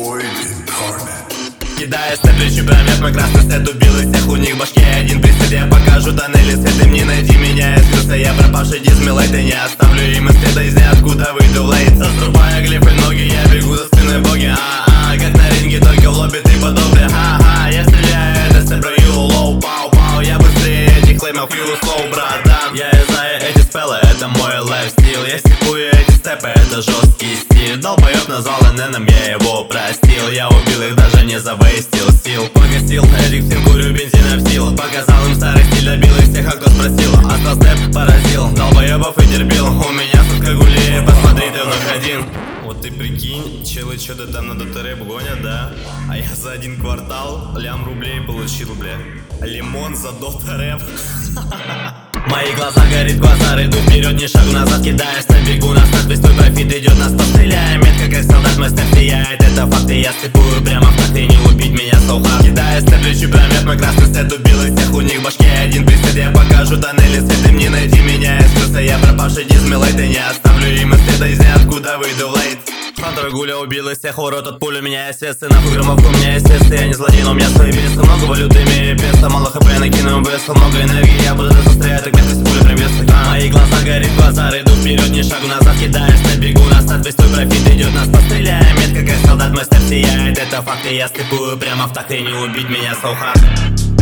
Кидая степлю прямят, мой красный сет убил и всех у них башки один присед. Я покажу тоннели свет, им не найти меня. Я скрылся, я пропавший дизмилайт, и не оставлю им и следа из ниоткуда выйду в лейт. Заструбая глифы ноги, я бегу за спиной боги. Как на ринге, только в лобби ты подобный. Я стреляю, это степлю лоу, пау-пау. Я быстрее этих леймов, you slow, братан. Я знаю эти спеллы, это мой лайфстил. Я степую эти степы, это жесткий стиль. Долбоёб назвал ННом, я его простил. Я убил их, даже не завейстил сил. Погасил этих всем, курю бензина в сил. Показал им старый стиль, добил их всех, а кто спросил. Остал степ, поразил, долбоёбов и терпил. У меня сутка гулей, посмотри, ты вновь один. Вот ты прикинь, челы что-то там на дота-рэп гонят, да? А я за один квартал лям рублей получил, бля. Лимон за дота-рэп. Мои глаза горит, глаза иду вперед, ни шагу назад, кидаешь на бегу. Нас надпись, твой профит идет, нас постреляем. Метко как солдат, мой степ сияет, это факты. Я степую прямо в такт, и не убить меня соуха. Кидая степлю прямят, мой красный сет убил и всех у них башки один присед. Я покажу тоннели свет, им не найти меня. Я скрылся, я пропавший дизмилайт, и не оставлю им и следа из ниоткуда выйду в лейт. Фантор гуля убил из всех урод от пули. У меня есть весы, нахуй громовку, у меня есть весы. Я не злодей, но у меня свои весы. Много валюты, имею песо, мало хп, накину весу. Много энергии, я буду застрять, так меткость пули прям весы. Мои глаза горит, глаза иду вперед, ни шагу назад, кидаешь на бегу. Нас надпись, твой профит идет, нас постреляем. Метко как солдат, мой степ сияет, это факты. Я степую прямо в такт, и не убить меня so hard.